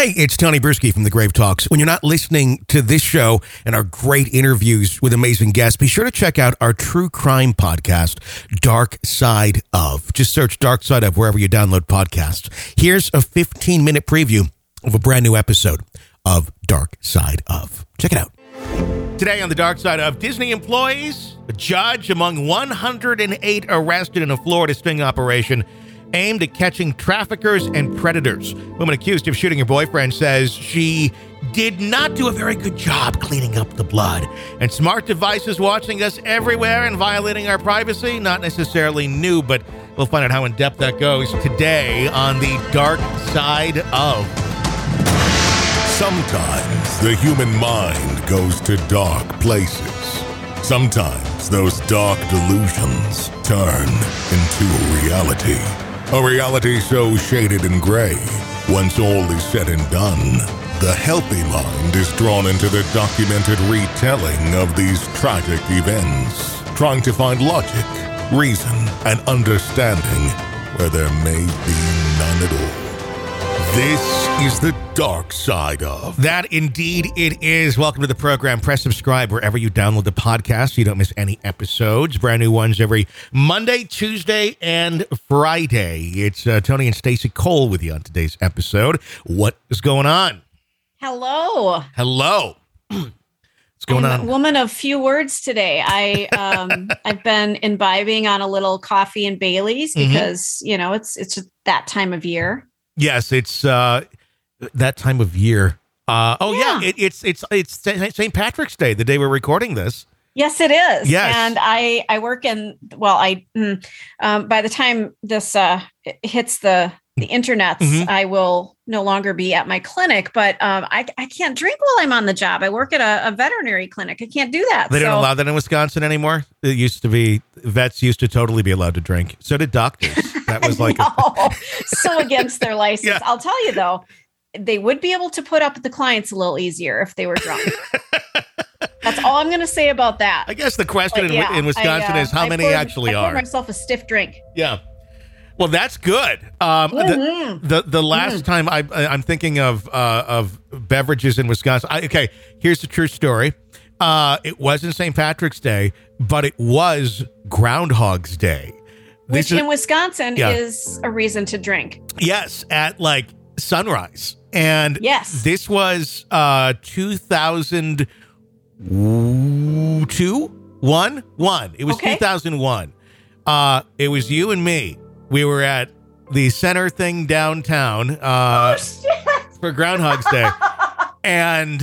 Hey, it's Tony Bruschi from The Grave Talks. When you're not listening to this show and our great interviews with amazing guests, be sure to check out our true crime podcast, Dark Side Of. Just search Dark Side Of wherever you download podcasts. Here's a 15-minute preview of a brand new episode of Dark Side Of. Check it out. Today on the Dark Side Of, Disney employees, a judge among 108 arrested in a Florida sting operation aimed at catching traffickers and predators. Woman accused of shooting her boyfriend says she did not do a very good job cleaning up the blood. And smart devices watching us everywhere and violating our privacy, not necessarily new, but we'll find out how in-depth that goes today on the Dark Side Of. Sometimes the human mind goes to dark places. Sometimes those dark delusions turn into reality. A reality so shaded in gray. Once all is said and done, the healthy mind is drawn into the documented retelling of these tragic events, trying to find logic, reason, and understanding where there may be none at all. This is the Dark Side Of. That indeed it is. Welcome to the program. Press subscribe wherever you download the podcast so you don't miss any episodes. Brand new ones every Monday, Tuesday, and Friday. It's Tony and Stacey Cole with you on today's episode. What is going on? Hello. What's going on? I'm a woman of few words today. I've been imbibing on a little coffee and Bailey's because, you know, it's just that time of year. Yes, it's that time of year. It's St. Patrick's Day, the day we're recording this. Yes, it is. Yes. And I work in, by the time this hits the internets, I will no longer be at my clinic, but I can't drink while I'm on the job. I work at a veterinary clinic. I can't do that. They don't allow that in Wisconsin anymore? It used to be, vets used to totally be allowed to drink. So did doctors. That was like so against their license. Yeah. I'll tell you though, they would be able to put up with the clients a little easier if they were drunk. That's all I'm going to say about that. I guess the question in Wisconsin is how many actually are. I poured myself a stiff drink. Yeah. Well, that's good. The last time I'm thinking of beverages in Wisconsin. Here's the true story. It wasn't St. Patrick's Day, but it was Groundhog's Day. Which in Wisconsin is a reason to drink. Yes, at like sunrise. And this was 2002? It was 2001. It was you and me. We were at the center thing downtown for Groundhog's Day. And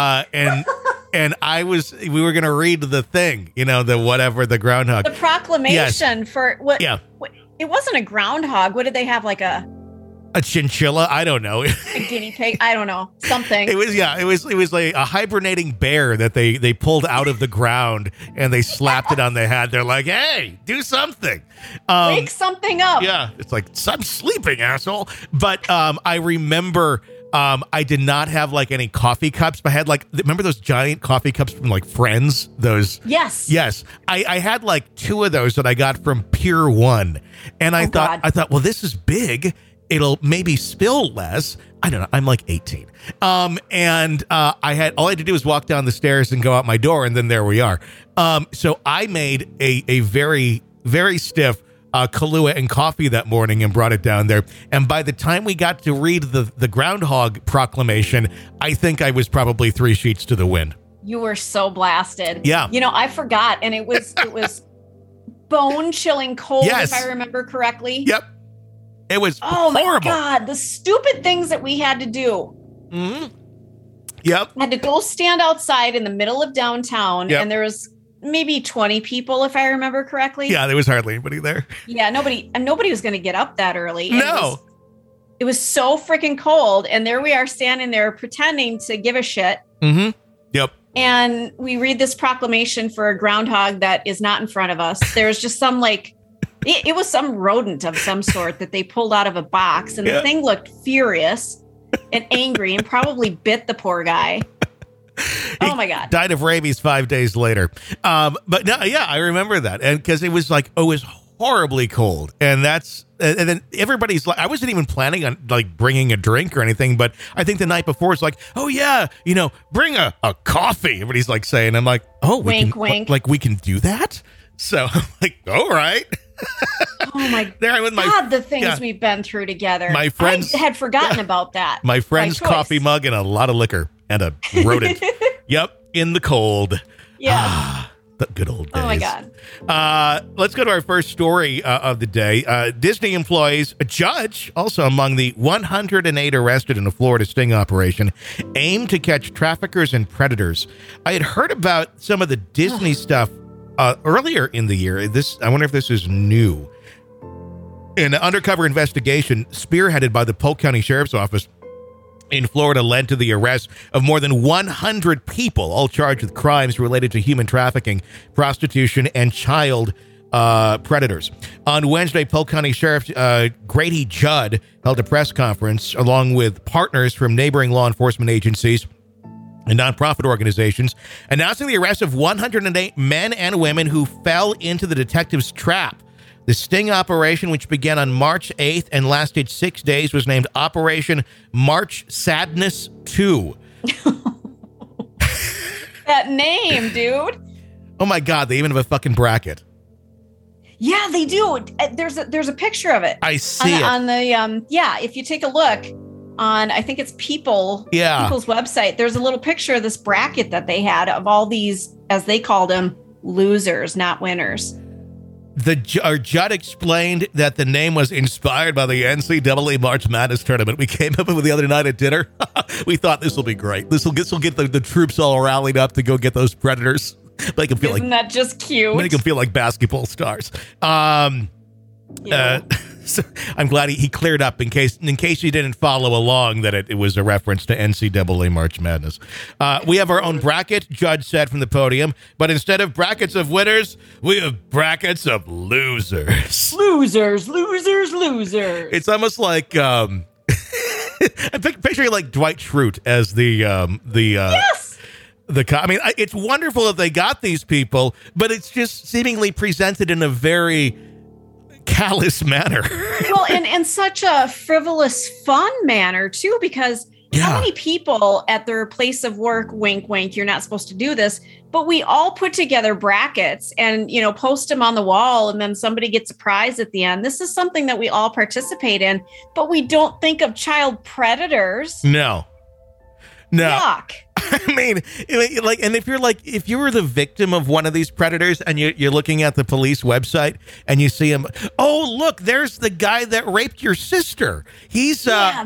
we were going to read the thing, the groundhog. The proclamation for what? Yeah. It wasn't a groundhog. What did they have? Like a chinchilla? I don't know. A guinea pig? I don't know. Something. It was like a hibernating bear that they pulled out of the ground and they slapped it on the head. They're like, hey, do something. Wake something up. Yeah. It's like, I'm sleeping, asshole. But I remember I did not have like any coffee cups, but I had remember those giant coffee cups from like Friends? Those. Yes. I had like two of those that I got from Pier 1. And I thought, well, this is big. It'll maybe spill less. I don't know. I'm like 18. And all I had to do was walk down the stairs and go out my door. And then there we are. So I made a very, very stiff Kahlua and coffee that morning and brought it down there. And by the time we got to read the groundhog proclamation, I think I was probably 3 sheets to the wind. You were so blasted. Yeah. I forgot. And it was bone chilling cold, if I remember correctly. Yep. It was horrible. My God, the stupid things that we had to do. Mm-hmm. Yep. I had to go stand outside in the middle of downtown, and there was maybe 20 people, if I remember correctly. Yeah, there was hardly anybody there. Yeah, nobody was going to get up that early. No. It was so freaking cold, and there we are standing there pretending to give a shit. Mm-hmm. Yep. And we read this proclamation for a groundhog that is not in front of us. There was just some it was some rodent of some sort that they pulled out of a box, and the thing looked furious and angry and probably bit the poor guy. Oh my God. Died of rabies 5 days later. But no, I remember that. And because it was horribly cold. And then everybody's like, I wasn't even planning on like bringing a drink or anything, but I think the night before it's like, oh yeah, bring a coffee. Everybody's like saying, I'm like, oh, wink, wink. Like we can do that. So I'm like, all right. Oh my there I went, God, the things we've been through together. My friends I had forgotten about that. My friend's coffee mug and a lot of liquor and a rodent. Yep, in the cold. Yeah. The good old days. Oh my God. Let's go to our first story of the day. Disney employees, a judge, also among the 108 arrested in a Florida sting operation, aimed to catch traffickers and predators. I had heard about some of the Disney stuff earlier in the year. I wonder if this is new. An undercover investigation spearheaded by the Polk County Sheriff's Office in Florida led to the arrest of more than 100 people, all charged with crimes related to human trafficking, prostitution, and child predators. On Wednesday, Polk County Sheriff Grady Judd held a press conference along with partners from neighboring law enforcement agencies and nonprofit organizations, announcing the arrest of 108 men and women who fell into the detective's trap. The sting operation, which began on March 8th and lasted 6 days, was named Operation March Sadness 2. That name, dude. Oh my God, they even have a fucking bracket. Yeah, they do. There's a picture of it. I see it. On the, if you take a look on, I think it's People's website, there's a little picture of this bracket that they had of all these, as they called them, losers, not winners. Our Judd explained that the name was inspired by the NCAA March Madness tournament we came up with the other night at dinner. We thought this will be great. This will get the troops all rallied up to go get those predators. Make them feel Isn't that just cute? Make them feel like basketball stars. So I'm glad he cleared up in case you didn't follow along that it was a reference to NCAA March Madness. We have our own bracket, Judd said from the podium, but instead of brackets of winners, we have brackets of losers. Losers. It's almost like I'm picturing like Dwight Schrute as the yes. I mean, it's wonderful that they got these people, but it's just seemingly presented in a very callous manner. Well, and such a frivolous, fun manner too, because how many people at their place of work, wink, wink, you're not supposed to do this, but we all put together brackets and, post them on the wall, and then somebody gets a prize at the end. This is something that we all participate in, but we don't think of child predators. No. Yuck. I mean, and if you were the victim of one of these predators and you're looking at the police website and you see him, oh, look, there's the guy that raped your sister. He's he's in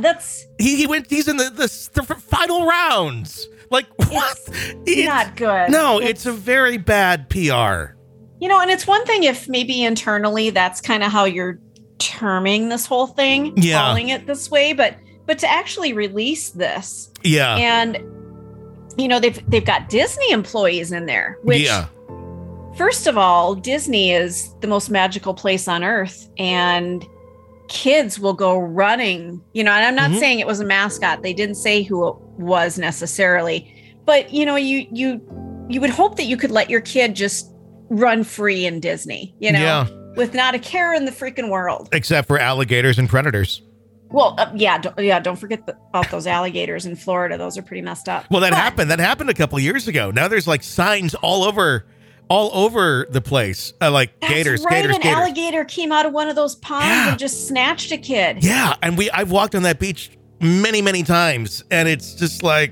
the final rounds. Like, what? It's not good. No, it's a very bad PR. And it's one thing if maybe internally that's kind of how you're terming this whole thing, calling it this way, but to actually release this. Yeah. And they've got Disney employees in there, which first of all, Disney is the most magical place on earth, and kids will go running, and I'm not saying it was a mascot. They didn't say who it was necessarily, but you would hope that you could let your kid just run free in Disney, with not a care in the freaking world. Except for alligators and predators. Well, don't forget about those alligators in Florida. Those are pretty messed up. Well, that happened a couple of years ago. Now there's like signs all over the place, like gators. An alligator came out of one of those ponds and just snatched a kid. Yeah, and I've walked on that beach many, many times, and it's just like,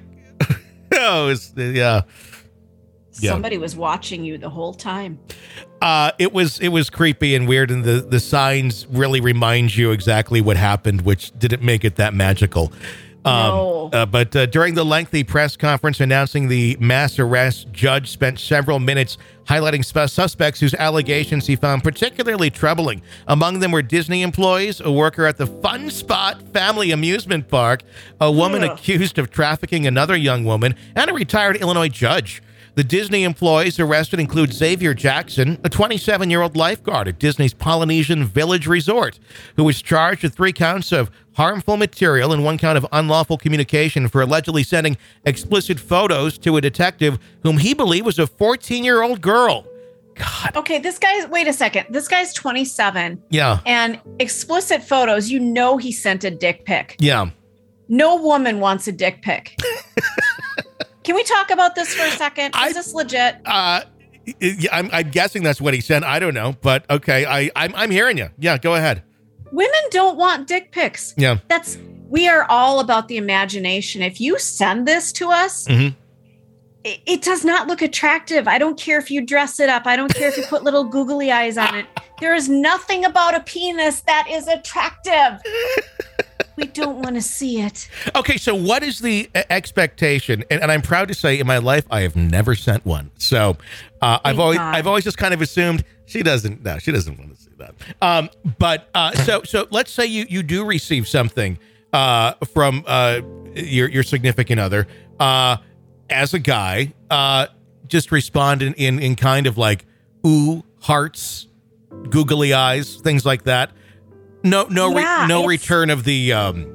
Somebody was watching you the whole time. It was creepy and weird, and the signs really remind you exactly what happened, which didn't make it that magical. No. But during the lengthy press conference announcing the mass arrest, Judge spent several minutes highlighting suspects whose allegations he found particularly troubling. Among them were Disney employees, a worker at the Fun Spot Family Amusement Park, a woman accused of trafficking another young woman, and a retired Illinois judge. The Disney employees arrested include Xavier Jackson, a 27-year-old lifeguard at Disney's Polynesian Village Resort, who was charged with 3 counts of harmful material and 1 count of unlawful communication for allegedly sending explicit photos to a detective whom he believed was a 14-year-old girl. God. Okay, wait a second. This guy's 27. Yeah. And explicit photos, he sent a dick pic. Yeah. No woman wants a dick pic. Can we talk about this for a second? Is this legit? I'm guessing that's what he sent. I don't know, but okay. I'm hearing you. Yeah, go ahead. Women don't want dick pics. Yeah. We are all about the imagination. If you send this to us, it does not look attractive. I don't care if you dress it up. I don't care if you put little googly eyes on it. There is nothing about a penis that is attractive. We don't want to see it. Okay, so what is the expectation? And I'm proud to say in my life, I have never sent one. So I've always just kind of assumed she doesn't want to see that. But so let's say you do receive something from your significant other. As a guy, just respond in kind of like, ooh, hearts, googly eyes, things like that. No return of the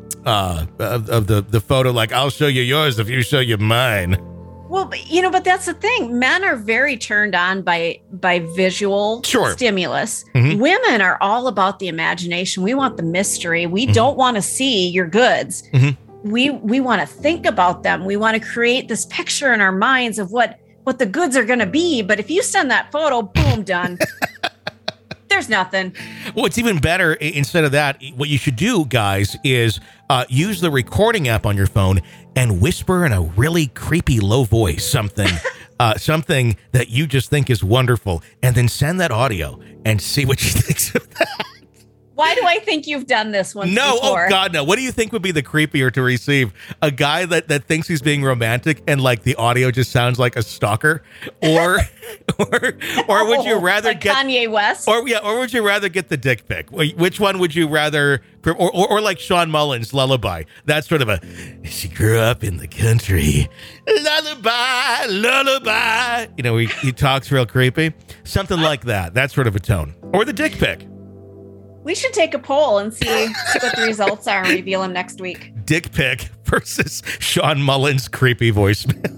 the photo. Like, I'll show you yours if you show you mine. Well, but that's the thing. Men are very turned on by visual stimulus. Mm-hmm. Women are all about the imagination. We want the mystery. We don't want to see your goods. Mm-hmm. We want to think about them. We want to create this picture in our minds of what the goods are going to be. But if you send that photo, boom, done. There's nothing. Well, it's even better. Instead of that, what you should do, guys, is use the recording app on your phone and whisper in a really creepy low voice something that you just think is wonderful, and then send that audio and see what she thinks of that. Why do I think you've done this once before? Oh God, no. What do you think would be the creepier to receive? A guy that thinks he's being romantic and like the audio just sounds like a stalker, or would you rather get Kanye West? Or would you rather get the dick pic? Which one would you rather? Or like Sean Mullins' Lullaby. That's sort of a, she grew up in the country. Lullaby. He talks real creepy. Something like that. That sort of a tone. Or the dick pic. We should take a poll and see what the results are and reveal them next week. Dick pic versus Sean Mullins' creepy voicemail.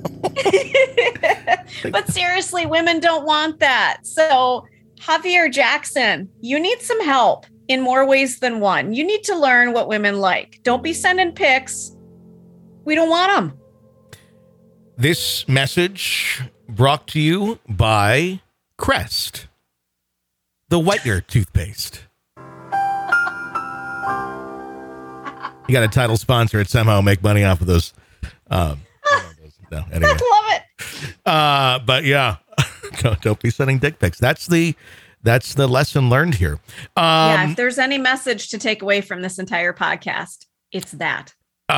But seriously, women don't want that. So Javier Jackson, you need some help in more ways than one. You need to learn what women like. Don't be sending pics. We don't want them. This message brought to you by Crest, the whitener toothpaste. You got a title sponsor it somehow make money off of those. No, anyway. I love it. But yeah, don't be sending dick pics. That's the lesson learned here. If there's any message to take away from this entire podcast, it's that.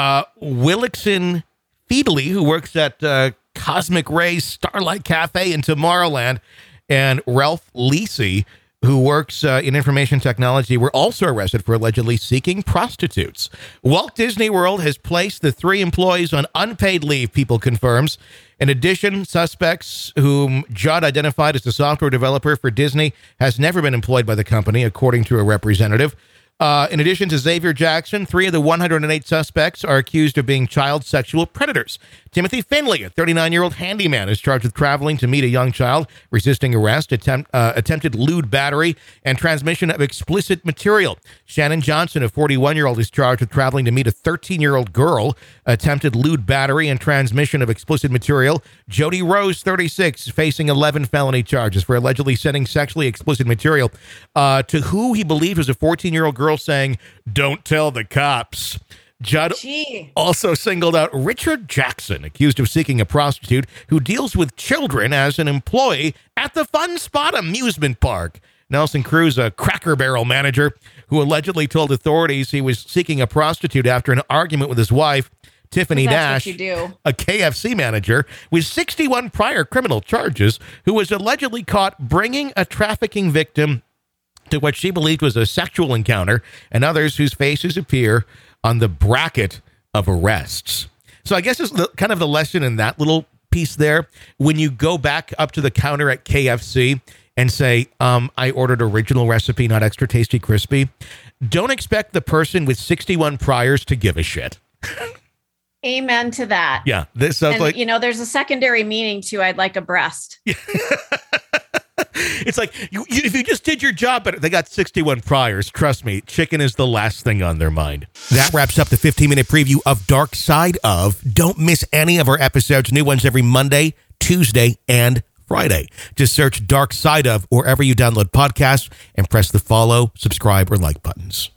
Willickson Feedley, who works at Cosmic Rays Starlight Cafe in Tomorrowland, and Ralph Lisi, who works in information technology, were also arrested for allegedly seeking prostitutes. Walt Disney World has placed the 3 employees on unpaid leave, People confirms. In addition, suspects whom Judd identified as the software developer for Disney has never been employed by the company, according to a representative. In addition to Xavier Jackson, 3 of the 108 suspects are accused of being child sexual predators. Timothy Finley, a 39-year-old handyman, is charged with traveling to meet a young child, resisting arrest, attempted lewd battery, and transmission of explicit material. Shannon Johnson, a 41-year-old, is charged with traveling to meet a 13-year-old girl, attempted lewd battery, and transmission of explicit material. Jody Rose, 36, facing 11 felony charges for allegedly sending sexually explicit material to who he believed was a 14-year-old girl, saying, "Don't tell the cops." Judd also singled out Richard Jackson, accused of seeking a prostitute who deals with children, as an employee at the Fun Spot amusement park. Nelson Cruz, a Cracker Barrel manager, who allegedly told authorities he was seeking a prostitute after an argument with his wife, Tiffany Nash, a KFC manager with 61 prior criminal charges, who was allegedly caught bringing a trafficking victim to what she believed was a sexual encounter, and others whose faces appear on the bracket of arrests. So I guess it's kind of the lesson in that little piece there. When you go back up to the counter at KFC and say, I ordered original recipe, not extra tasty crispy, don't expect the person with 61 priors to give a shit. Amen to that. Yeah. This sounds like, there's a secondary meaning to I'd like a breast. It's like, if you just did your job better. They got 61 priors. Trust me, chicken is the last thing on their mind. That wraps up the 15-minute preview of Dark Side of. Don't miss any of our episodes. New ones every Monday, Tuesday, and Friday. Just search Dark Side of wherever you download podcasts and press the follow, subscribe, or like buttons.